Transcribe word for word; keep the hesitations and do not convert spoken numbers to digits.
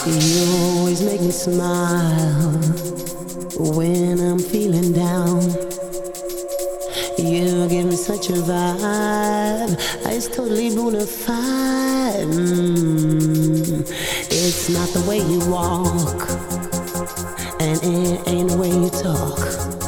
You always make me smile when I'm feeling down. You give me such a vibe, it's totally bona fide. Mm. It's not the way you walk, and it ain't the way you talk.